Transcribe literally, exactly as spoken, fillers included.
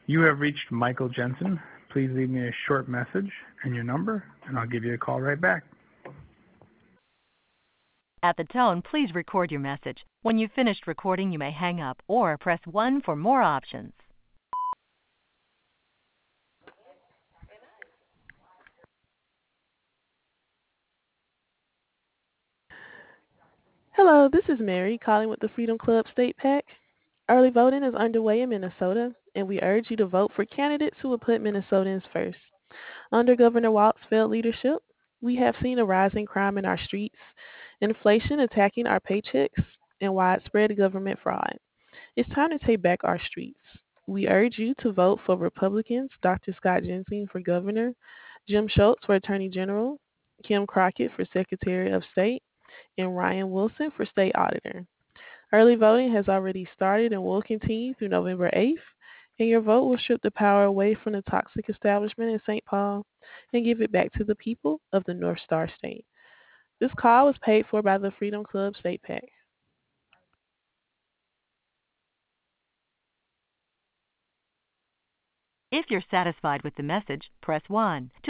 You have reached Michael Jensen. Please leave me a short message and your number, and I'll give you a call right back. At the tone, please record your message. When you've finished recording, you may hang up or press one for more options. Hello, this is Mary calling with the Freedom Club State PAC. Early voting is underway in Minnesota, and we urge you to vote for candidates who will put Minnesotans first. Under Governor Walt's failed leadership, we have seen a rise in crime in our streets, inflation attacking our paychecks, and widespread government fraud. It's time to take back our streets. We urge you to vote for Republicans Doctor Scott Jensen for governor, Jim Schultz for attorney general, Kim Crockett for secretary of state, and Ryan Wilson for state auditor. Early voting has already started and will continue through November eighth, and your vote will strip the power away from the toxic establishment in Saint Paul and give it back to the people of the North Star State. This call was paid for by the Freedom Club State PAC. If you're satisfied with the message, press one.